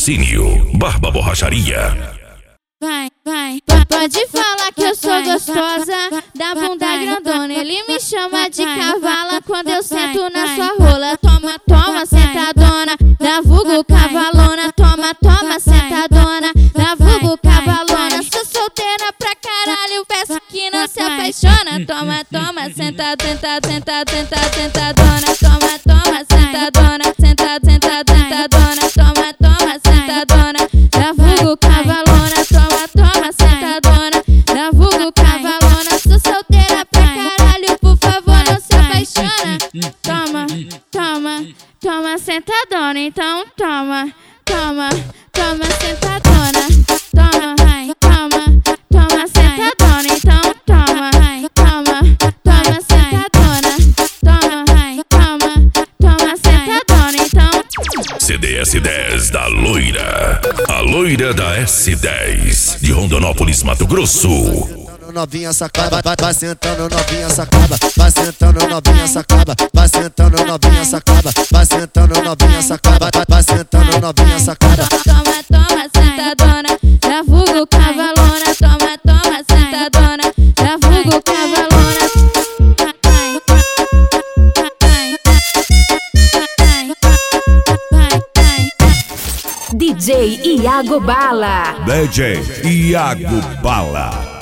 Patrocínio Barba Borracharia. Vai, pode falar que eu sou gostosa, da bunda grandona. Ele me chama de cavala quando eu sento na sua rola. Toma, toma, sentadona, da vulgo cavalona. Toma, toma, sentadona, da vulgo cavalona. Sou solteira pra caralho, peço que não se apaixona. Toma, toma, senta, senta, senta, senta, sentadona. Toma, toma, sentadona, senta, senta, sentadona. Toma, toma, sentadona, da vulgo cavalona. Toma, toma, sentadona, da vulgo cavalona. Sou solteira pra caralho, por favor não se apaixona. Toma, toma, toma sentadona, então toma, toma, toma sentadona. Toma, toma, toma sentadona, então toma, toma, toma sentadona. Toma, toma, toma sentadona, então. CDS 10 da Loira. A Loira da S10 de Rondonópolis, Mato Grosso. Novinha sacaba, vai sentando novinha sacaba, vai sentando novinha sacaba, vai sentando novinha sacaba, vai sentando novinha sacaba, vai sentando novinha sacaba. Toma, toma, sentadona, da vulgo cavalona. Toma, toma, sentadona, da vulgo cavalona. DJ Iago Bala. DJ Iago Bala.